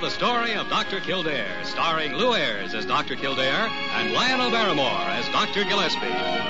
the story of Dr. Kildare, starring Lou Ayres as Dr. Kildare and Lionel Barrymore as Dr. Gillespie.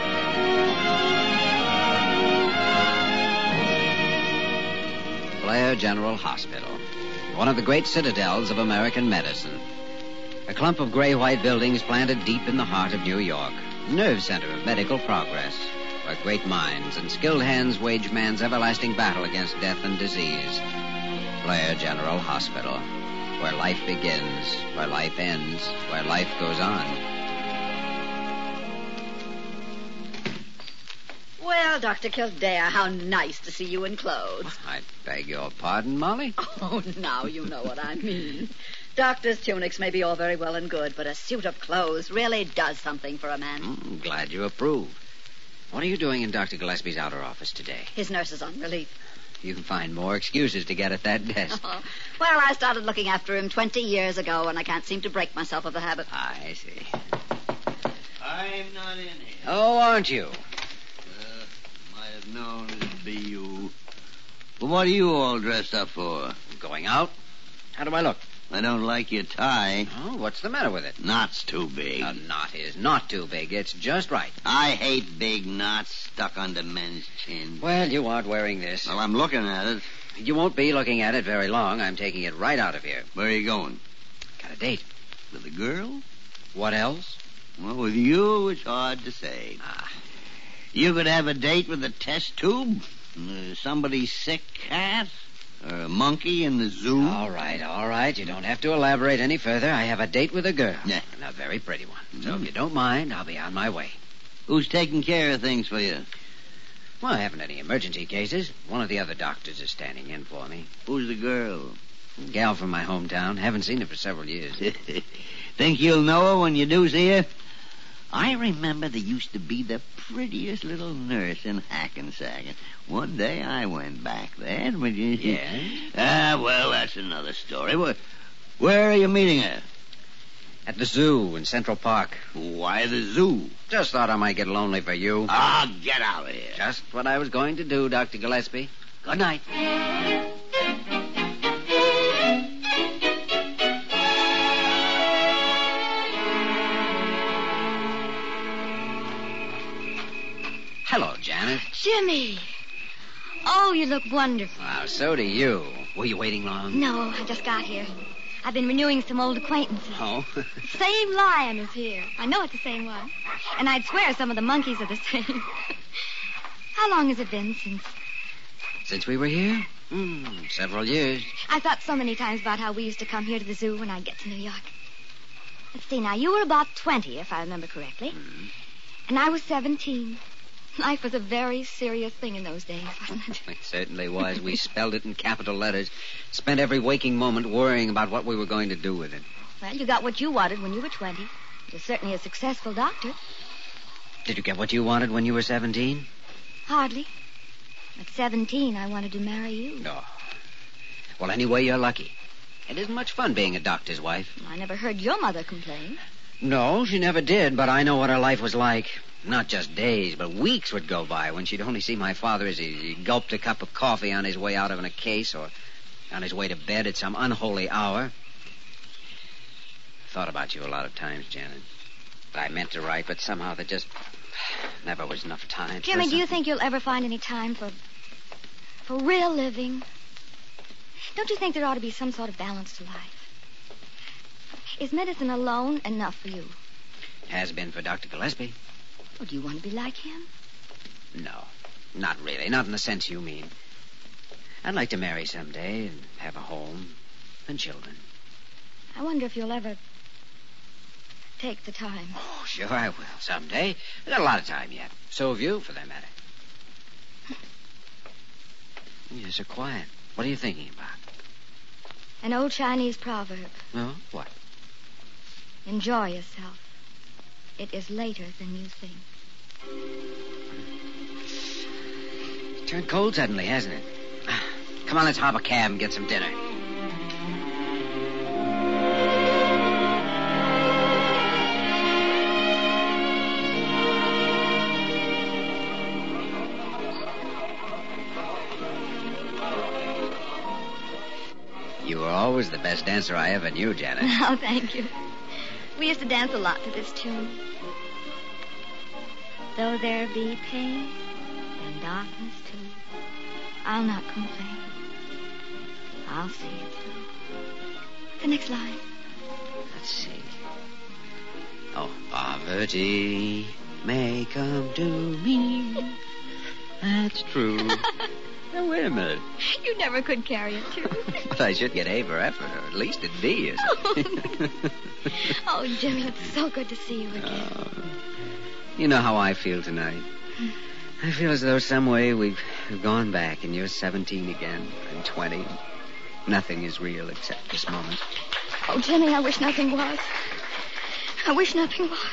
Blair General Hospital, one of the great citadels of American medicine. A clump of gray-white buildings planted deep in the heart of New York, nerve center of medical progress, where great minds and skilled hands wage man's everlasting battle against death and disease. Blair General Hospital, where life begins, where life ends, where life goes on. Well, Dr. Kildare, how nice to see you in clothes. I beg your pardon, Molly? Oh, now you know what I mean. Doctor's tunics may be all very well and good, but a suit of clothes really does something for a man. I'm glad you approve. What are you doing in Dr. Gillespie's outer office today? His nurse is on relief. You can find more excuses to get at that desk. Oh, well, I started looking after him 20 years ago, and I can't seem to break myself of the habit. I see. I'm not in here. Oh, aren't you? Might have known it'd be you. But what are you all dressed up for? Going out? How do I look? I don't like your tie. Oh, what's the matter with it? Knot's too big. A knot is not too big. It's just right. I hate big knots stuck under men's chins. Well, you aren't wearing this. Well, I'm looking at it. You won't be looking at it very long. I'm taking it right out of here. Where are you going? Got a date. With a girl? What else? Well, with you, it's hard to say. You could have a date with a test tube, somebody's sick cat, or a monkey in the zoo. All right. You don't have to elaborate any further. I have a date with a girl. Yeah. And a very pretty one. So if you don't mind, I'll be on my way. Who's taking care of things for you? Well, I haven't any emergency cases. One of the other doctors is standing in for me. Who's the girl? A gal from my hometown. Haven't seen her for several years. Think you'll know her when you do see her? I remember there used to be the prettiest little nurse in Hackensack. One day I went back there. Yeah? Well, that's another story. Where are you meeting her? At the zoo in Central Park. Why the zoo? Just thought I might get lonely for you. Get out of here. Just what I was going to do, Dr. Gillespie. Good night. Hello, Janet. Jimmy! Oh, you look wonderful. Wow, so do you. Were you waiting long? No, I just got here. I've been renewing some old acquaintances. Oh? Same lion is here. I know it's the same one. And I'd swear some of the monkeys are the same. How long has it been since... Since we were here? Several years. I thought so many times about how we used to come here to the zoo when I'd get to New York. Let's see, now, you were about 20, if I remember correctly. And I was 17. Life was a very serious thing in those days, wasn't it? It certainly was. We spelled it in capital letters. Spent every waking moment worrying about what we were going to do with it. Well, you got what you wanted when you were 20. You're certainly a successful doctor. Did you get what you wanted when you were 17? Hardly. At 17, I wanted to marry you. No. Well, anyway, you're lucky. It isn't much fun being a doctor's wife. I never heard your mother complain. No, she never did, but I know what her life was like. Not just days, but weeks would go by when she'd only see my father as he gulped a cup of coffee on his way out of a case or on his way to bed at some unholy hour. Thought about you a lot of times, Janet. I meant to write, but somehow there just never was enough time. Jimmy, do you think you'll ever find any time for real living? Don't you think there ought to be some sort of balance to life? Is medicine alone enough for you? Has been for Dr. Gillespie. Oh, do you want to be like him? No, not really. Not in the sense you mean. I'd like to marry someday and have a home and children. I wonder if you'll ever take the time. Oh, sure I will. Someday. We've got a lot of time yet. So have you, for that matter. You're so quiet. What are you thinking about? An old Chinese proverb. Oh, what? Enjoy yourself. It is later than you think. It's turned cold suddenly, hasn't it? Come on, let's hop a cab and get some dinner. You were always the best dancer I ever knew, Janet. Oh, thank you. We used to dance a lot to this tune. Though there be pain and darkness too, I'll not complain. I'll see it through. The next line. Let's see. Oh, poverty may come to me. That's true. Now, wait a minute. You never could carry a tune. But I should get A for effort, or at least a D, or something. Oh, Jimmy, it's so good to see you again. You know how I feel tonight. I feel as though some way we've gone back, and you're 17 again. I'm 20. Nothing is real except this moment. Oh, Jimmy, I wish nothing was. I wish nothing was.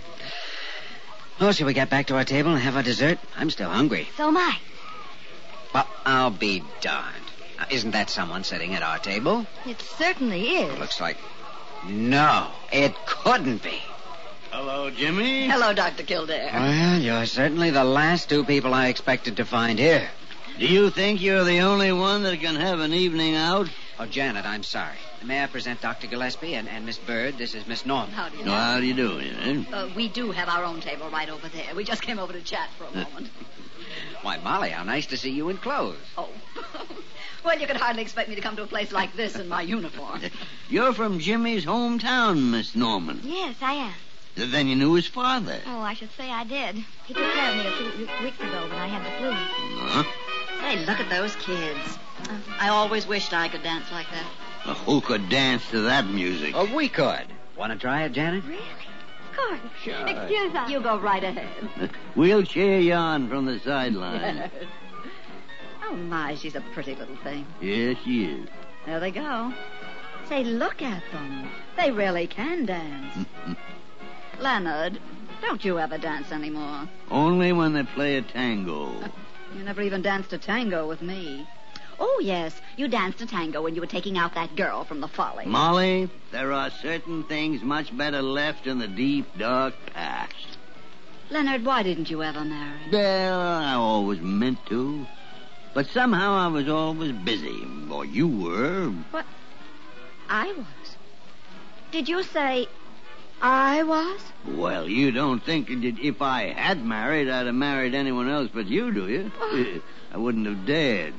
Well, shall we get back to our table and have our dessert? I'm still hungry. So am I. Well, I'll be darned. Now, isn't that someone sitting at our table? It certainly is. Looks like... No, it couldn't be. Hello, Jimmy. Hello, Dr. Kildare. Well, you're certainly the last two people I expected to find here. Do you think you're the only one that can have an evening out? Oh, Janet, I'm sorry. May I present Dr. Gillespie and Miss Bird? This is Miss Norman. How do you do? How do you do, Janet? We do have our own table right over there. We just came over to chat for a moment. Why, Molly, how nice to see you in clothes. Oh. Well, you could hardly expect me to come to a place like this in my uniform. You're from Jimmy's hometown, Miss Norman. Yes, I am. Then you knew his father. Oh, I should say I did. He took care of me a few weeks ago when I had the flu. Huh? Hey, look at those kids. I always wished I could dance like that. Well, who could dance to that music? Oh, we could. Want to try it, Janet? Really? Of course. Sure. Excuse us. You go right ahead. We'll cheer you on from the sideline. Yes. Oh, my, she's a pretty little thing. Yes, she is. There they go. Say, look at them. They really can dance. Leonard, don't you ever dance anymore. Only when they play a tango. You never even danced a tango with me. Oh, yes, you danced a tango when you were taking out that girl from the folly. Molly, there are certain things much better left in the deep, dark past. Leonard, why didn't you ever marry? Well, I always meant to. But somehow I was always busy. Or you were. What? I was? Did you say I was? Well, you don't think that if I had married, I'd have married anyone else but you, do you? I wouldn't have dared.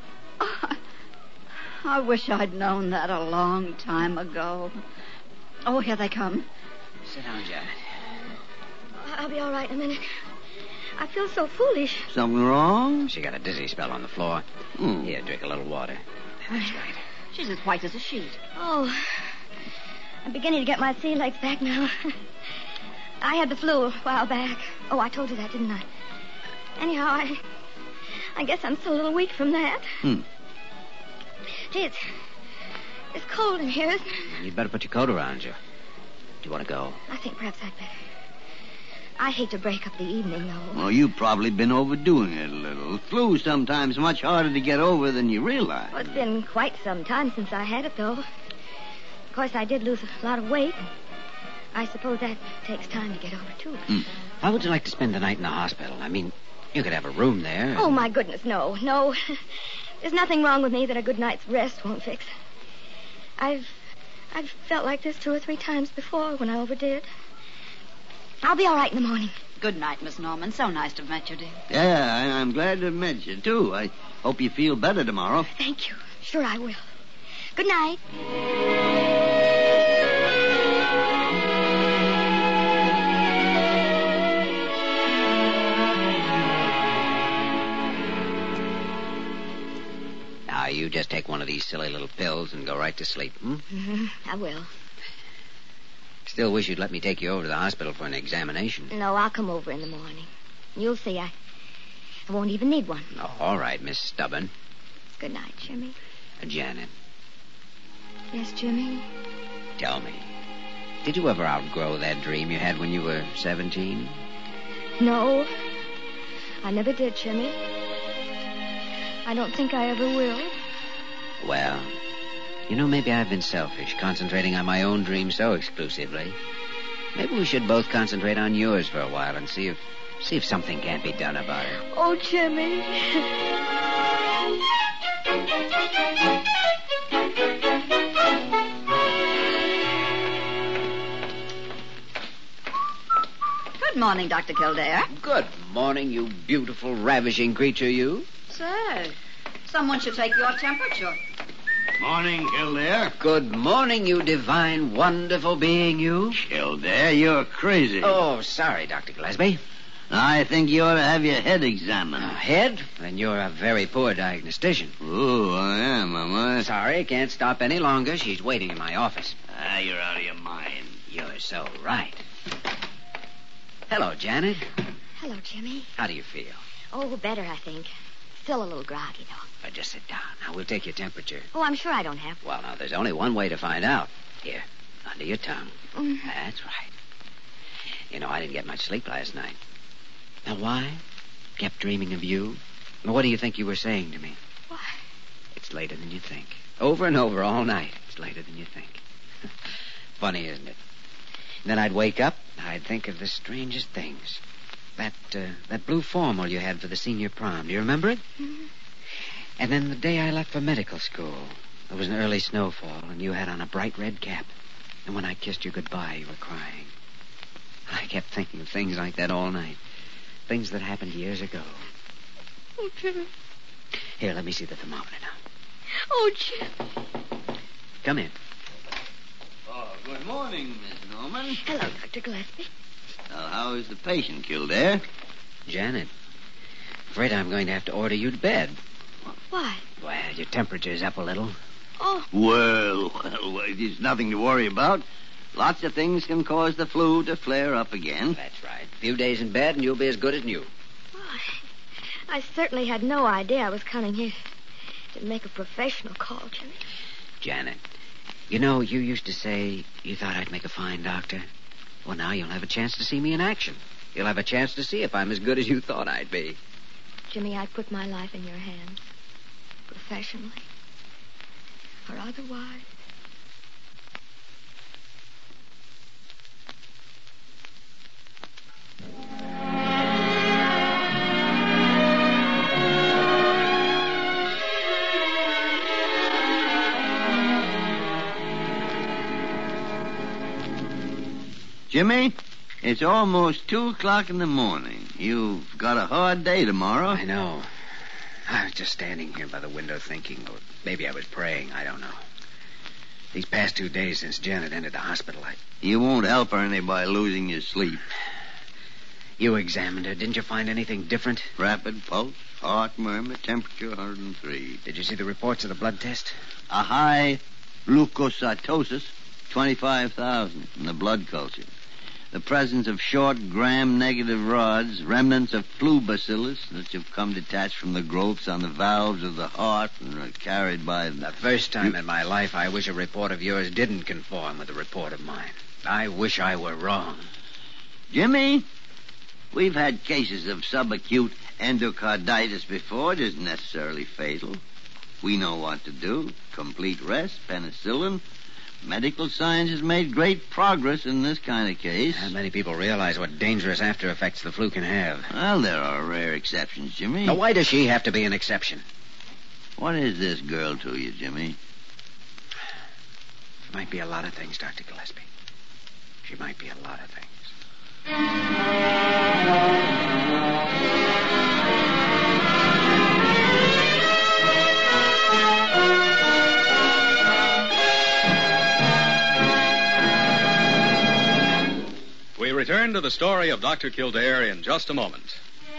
I wish I'd known that a long time ago. Oh, here they come. Sit down, Janet. I'll be all right in a minute. I feel so foolish. Something wrong? She got a dizzy spell on the floor. Here, drink a little water. That's right. She's as white as a sheet. Oh, I'm beginning to get my sea legs back now. I had the flu a while back. Oh, I told you that, didn't I? Anyhow, I guess I'm still a little weak from that. Gee, it's cold in here, isn't it? You'd better put your coat around you. Do you want to go? I think perhaps I'd better. I hate to break up the evening, though. Well, you've probably been overdoing it a little. Flu's sometimes much harder to get over than you realize. Well, it's been quite some time since I had it, though. Of course, I did lose a lot of weight. I suppose that takes time to get over, too. How would you like to spend the night in the hospital? I mean, you could have a room there. Oh, my goodness, no. There's nothing wrong with me that a good night's rest won't fix. I've felt like this 2 or 3 times before when I overdid. I'll be all right in the morning. Good night, Miss Norman. So nice to have met you, dear. Yeah, I'm glad to have met you, too. I hope you feel better tomorrow. Thank you. Sure I will. Good night. Now, you just take one of these silly little pills and go right to sleep, I will. Still wish you'd let me take you over to the hospital for an examination. No, I'll come over in the morning. You'll see, I won't even need one. Oh, all right, Miss Stubborn. Good night, Jimmy. Janet, Yes, Jimmy? tell me, did you ever outgrow that dream you had when you were 17? No, I never did, Jimmy. I don't think I ever will. Well, you know, maybe I've been selfish, concentrating on my own dream so exclusively. Maybe we should both concentrate on yours for a while and see if something can't be done about it. Oh, Jimmy. morning, Dr. Kildare. Good morning, you beautiful, ravishing creature, you. Say, someone should take your temperature. Morning, Kildare. Good morning, you divine, wonderful being, you. Kildare, you're crazy. Oh, sorry, Dr. Gillespie. I think you ought to have your head examined. Head? Then you're a very poor diagnostician. Oh, I am I? Sorry, can't stop any longer. She's waiting in my office. You're out of your mind. You're so right. Hello, Janet. Hello, Jimmy. How do you feel? Oh, better, I think. Still a little groggy, though. Just sit down. Now, we'll take your temperature. Oh, I'm sure I don't have to. Well, now, there's only one way to find out. Here, under your tongue. Mm. That's right. You know, I didn't get much sleep last night. Now, why? Kept dreaming of you. What do you think you were saying to me? Why? It's later than you think. Over and over all night. It's later than you think. Funny, isn't it? And then I'd wake up, I'd think of the strangest things. That blue formal you had for the senior prom. Do you remember it? Mm-hmm. And then the day I left for medical school, there was an early snowfall, and you had on a bright red cap. And when I kissed you goodbye, you were crying. I kept thinking of things like that all night. Things that happened years ago. Oh, Jimmy. Here, let me see the thermometer now. Oh, Jim. Come in. Oh, good morning, Miss Norman. Hello, Dr. Gillespie. Well, how is the patient, Kildare? Janet, afraid I'm going to have to order you to bed. Why? Well, your temperature's up a little. Oh, Well, there's nothing to worry about. Lots of things can cause the flu to flare up again. That's right. A few days in bed and you'll be as good as new. I certainly had no idea I was coming here to make a professional call, Jimmy. Janet, you know, you used to say you thought I'd make a fine doctor. Well, now you'll have a chance to see me in action. You'll have a chance to see if I'm as good as you thought I'd be. Jimmy, I put my life in your hands. Professionally. Or otherwise. Jimmy, it's almost 2:00 in the morning. You've got a hard day tomorrow. I know. I was just standing here by the window thinking, or maybe I was praying, I don't know. These past 2 days since Janet entered the hospital, You won't help her any by losing your sleep. You examined her. Didn't you find anything different? Rapid pulse, heart murmur, temperature 103. Did you see the reports of the blood test? A high leukocytosis, 25,000 in the blood culture. The presence of short gram-negative rods, remnants of flu bacillus that have come detached from the growths on the valves of the heart and are carried by... The first time in my life I wish a report of yours didn't conform with a report of mine. I wish I were wrong. Jimmy, we've had cases of subacute endocarditis before. It isn't necessarily fatal. We know what to do. Complete rest, penicillin. Medical science has made great progress in this kind of case. Not many people realize what dangerous after effects the flu can have. Well, there are rare exceptions, Jimmy. Now, why does she have to be an exception? What is this girl to you, Jimmy? She might be a lot of things, Dr. Gillespie. She might be a lot of things. We return to the story of Dr. Kildare in just a moment.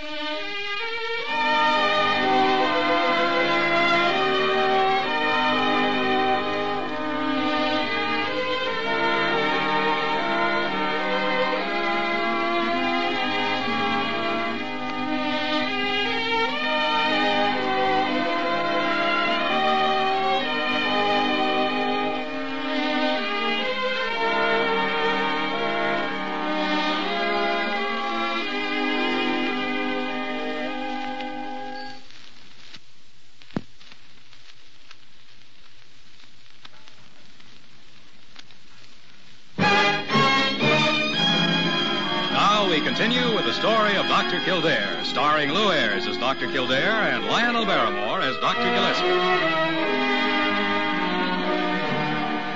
We continue with the story of Dr. Kildare, starring Lou Ayres as Dr. Kildare and Lionel Barrymore as Dr. Gillespie.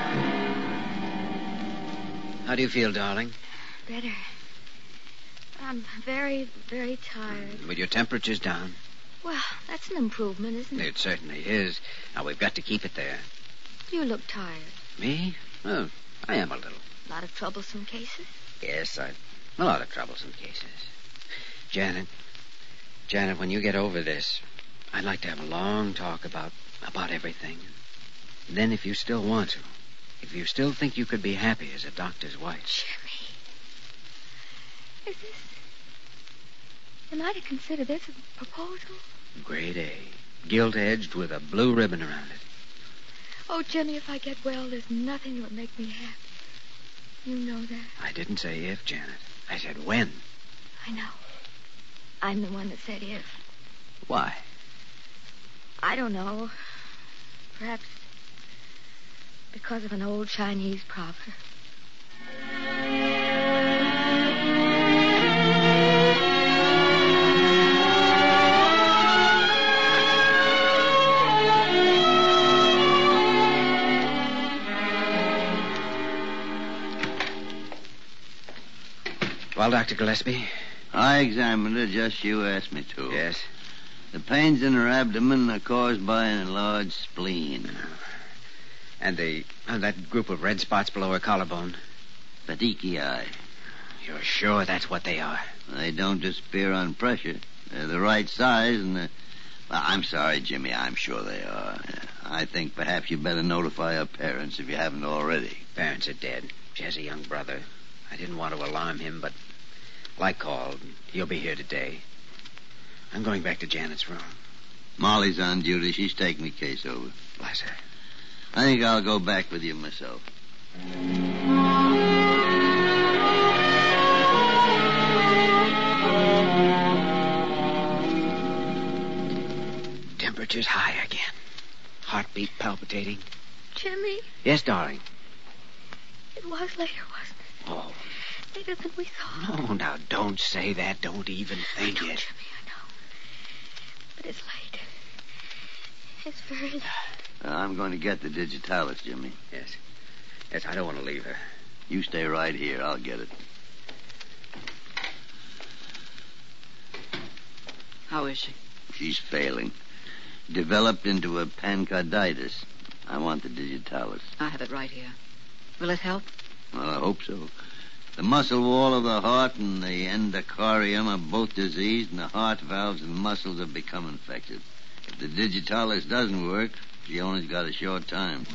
How do you feel, darling? Better. I'm very, very tired. But your temperature's down. Well, that's an improvement, isn't it? It certainly is. Now, we've got to keep it there. You look tired. Me? Oh, I am a little. A lot of troublesome cases? Yes, I've a lot of troublesome cases. Janet, when you get over this, I'd like to have a long talk about everything. And then if you still want to, if you still think you could be happy as a doctor's wife. Jimmy. Is this... Am I to consider this a proposal? Grade A. Gilt-edged with a blue ribbon around it. Oh, Jimmy, if I get well, there's nothing that would make me happy. You know that. I didn't say if, Janet. I said when. I know. I'm the one that said if. Why? I don't know. Perhaps because of an old Chinese proverb. Well, Dr. Gillespie? I examined her, just you asked me to. Yes? The pains in her abdomen are caused by an enlarged spleen. And that group of red spots below her collarbone? Petechiae. You're sure that's what they are? They don't disappear on pressure. They're the right size and the... Well, I'm sorry, Jimmy. I'm sure they are. I think perhaps you better notify her parents if you haven't already. Parents are dead. She has a young brother. I didn't want to alarm him, but like called. He'll be here today. I'm going back to Janet's room. Molly's on duty. She's taking the case over. Bless her. I think I'll go back with you myself. Temperature's high again. Heartbeat palpitating. Jimmy, Yes, darling. it was later, wasn't it? Oh, Later than we thought. no, now don't say that. Don't even think I know, it. Jimmy, I know. But it's late. It's very late. I'm going to get the digitalis, Jimmy. Yes. Yes, I don't want to leave her. You stay right here. I'll get it. How is she? She's failing. Developed into a pancarditis. I want the digitalis. I have it right here. Will it help? Well, I hope so. The muscle wall of the heart and the endocardium are both diseased, and the heart valves and muscles have become infected. If the digitalis doesn't work, she only's got a short time.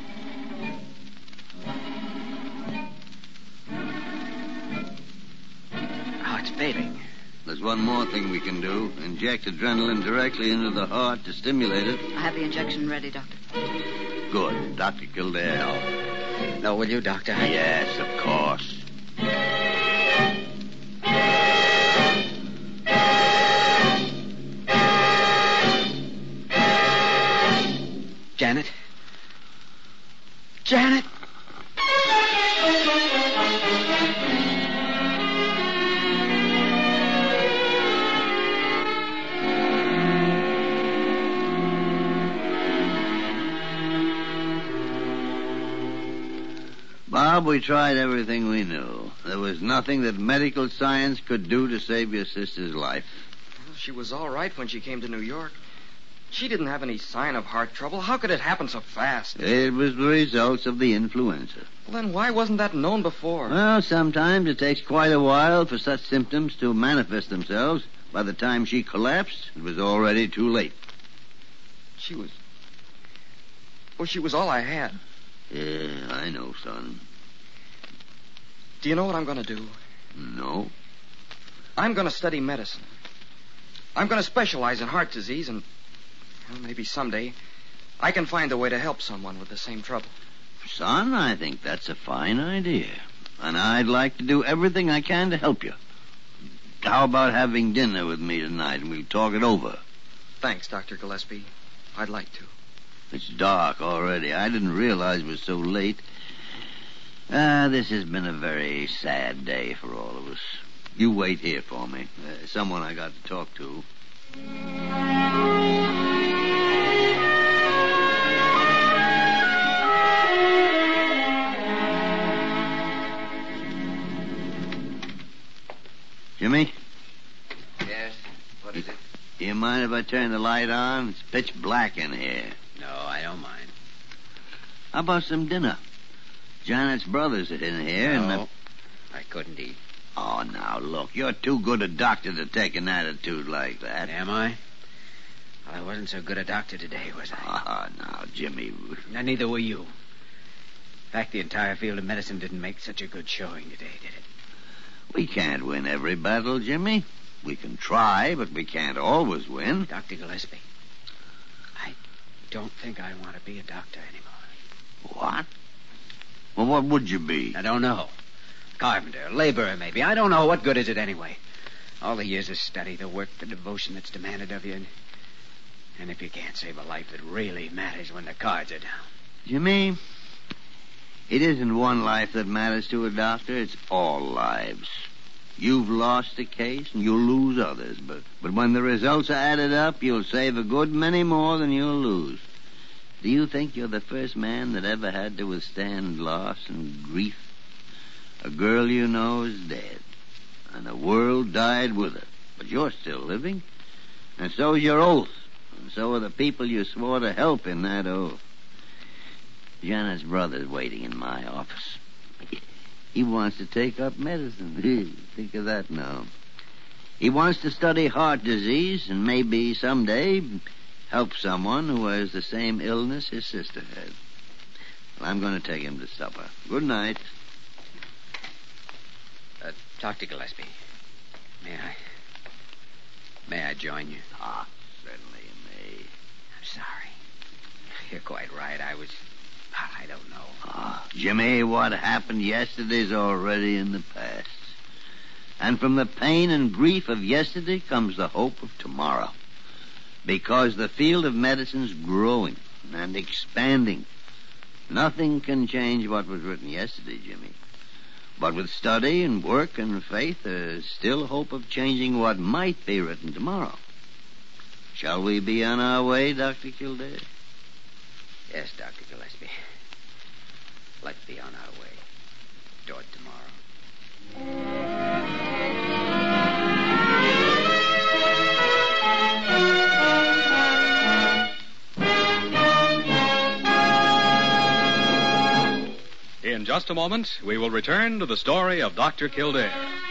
Oh, it's failing. There's one more thing we can do. Inject adrenaline directly into the heart to stimulate it. I have the injection ready, Doctor. Good. Dr. Kildare. No, will you, Doctor? Yes, of course. Janet? Janet? Bob, we tried everything we knew. There was nothing that medical science could do to save your sister's life. Well, she was all right when she came to New York. She didn't have any sign of heart trouble. How could it happen so fast? It was the results of the influenza. Well, then why wasn't that known before? Well, sometimes it takes quite a while for such symptoms to manifest themselves. By the time she collapsed, it was already too late. She was... Well, she was all I had. Yeah, I know, son. Do you know what I'm going to do? No? I'm going to study medicine. I'm going to specialize in heart disease, and well, maybe someday I can find a way to help someone with the same trouble. Son, I think that's a fine idea. And I'd like to do everything I can to help you. How about having dinner with me tonight and we'll talk it over? Thanks, Dr. Gillespie. I'd like to. It's dark already. I didn't realize it was so late. This has been a very sad day for all of us. You wait here for me. Someone I got to talk to. Jimmy? mind if I turn the light on? It's pitch black in here. No, I don't mind. How about some dinner? Janet's brothers are in here. No, I couldn't eat. Oh, now, look, you're too good a doctor to take an attitude like that. Am I? Well, I wasn't so good a doctor today, was I? Oh, now, Jimmy. And neither were you. In fact, the entire field of medicine didn't make such a good showing today, did it? We can't win every battle, Jimmy. We can try, but we can't always win. Dr. Gillespie, I don't think I want to be a doctor anymore. What? Well, what would you be? I don't know. Carpenter, laborer, maybe. I don't know. What good is it anyway? All the years of study, the work, the devotion that's demanded of you. And if you can't save a life, it really matters when the cards are down. Jimmy, it isn't one life that matters to a doctor. It's all lives. You've lost a case, and you'll lose others. But when the results are added up, you'll save a good many more than you'll lose. Do you think you're the first man that ever had to withstand loss and grief? A girl you know is dead, and the world died with her. But you're still living, and so is your oath, and so are the people you swore to help in that oath. Janet's brother's waiting in my office. He wants to take up medicine. Think of that now. He wants to study heart disease and maybe someday help someone who has the same illness his sister had. Well, I'm going to take him to supper. Good night. Dr. Gillespie, may I join you? Ah, certainly you may. I'm sorry. You're quite right. I don't know. Ah, Jimmy, what happened yesterday's already in the past. And from the pain and grief of yesterday comes the hope of tomorrow. Because the field of medicine's growing and expanding. Nothing can change what was written yesterday, Jimmy. But with study and work and faith, there's still hope of changing what might be written tomorrow. Shall we be on our way, Dr. Kildare? Yes, Dr. Gillespie. Let's be on our way toward tomorrow. In just a moment, we will return to the story of Dr. Kildare.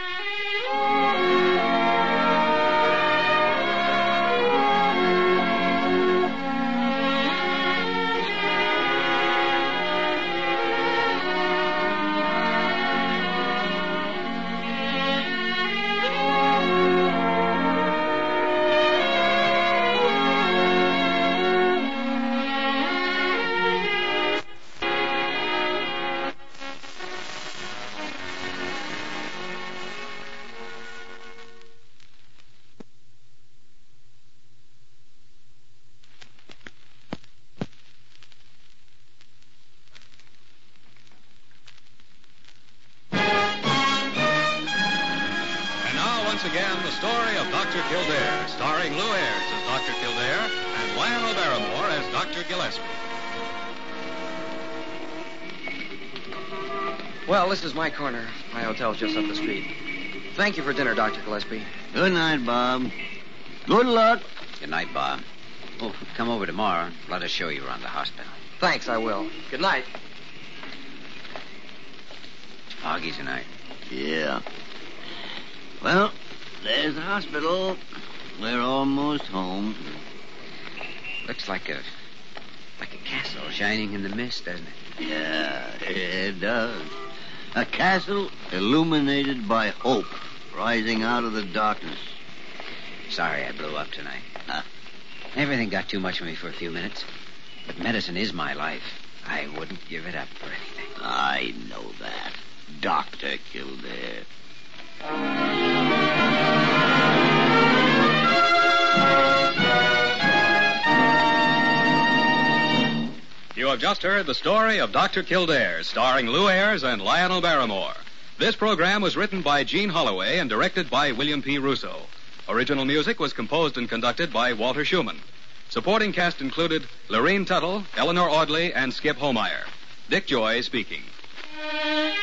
Once again, the story of Dr. Kildare, starring Lou Ayres as Dr. Kildare and Lionel Barrymore as Dr. Gillespie. Well, this is my corner. My hotel's just up the street. Thank you for dinner, Dr. Gillespie. Good night, Bob. Good luck. Good night, Bob. Oh, come over tomorrow. Let us show you around the hospital. Thanks, I will. Good night. It's foggy tonight. Yeah. Well, there's the hospital. We're almost home. Looks like a castle shining in the mist, doesn't it? Yeah, it does. A castle illuminated by hope, rising out of the darkness. Sorry I blew up tonight. Everything got too much for me for a few minutes. But medicine is my life. I wouldn't give it up for anything. I know that. Dr. Kildare. You have just heard the story of Dr. Kildare, starring Lou Ayres and Lionel Barrymore. This program was written by Gene Holloway and directed by William P. Russo. Original music was composed and conducted by Walter Schumann. Supporting cast included Lorene Tuttle, Eleanor Audley, and Skip Homeyer. Dick Joy speaking.